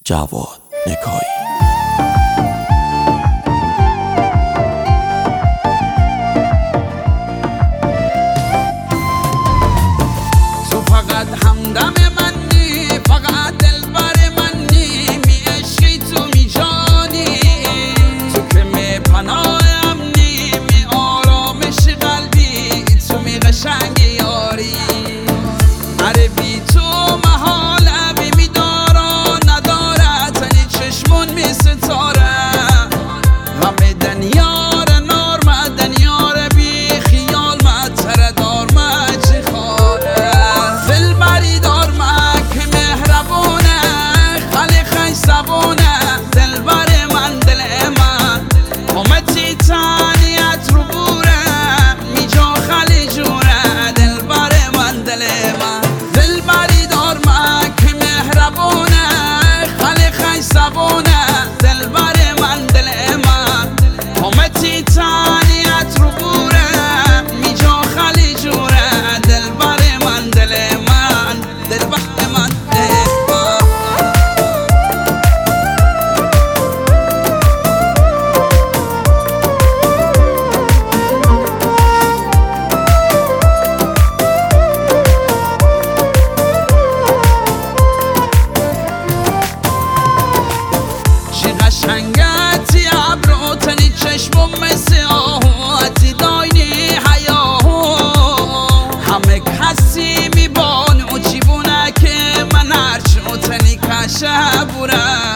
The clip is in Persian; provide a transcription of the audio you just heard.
جواد نکایی. تو فقط همدم منی، فقط دلبر منی، می عشقی تو می جانی، تو که می پناه امنی، می آرامش قلبی، تو می قشنگ یاری. اره بی تو محاله، بی می دارا نداره، تنی چشمون می ستاره، همه دنیار نار ما، دنیار بی خیال ما، تره دار ما چه خاره. دل بری دار ما که مهربونه، خالی خی سبونه، دل بر من دل من همتی تانیت رو بوره، می جا خالی جوره، دل بر من دل من. دل بری دار ما که مهربونه، خالی خی سبونه، دل بر من دل من همتی تانیت رو بوره، می جا خالی جوره، دل بر من دل من، دل بر من دل من. چی قشنگتی ابرو، تنی چشمم مثل آهوتی داینی حیاهو، همه کسی میبانو چی بونه که من هرچو تنی کشه بوره.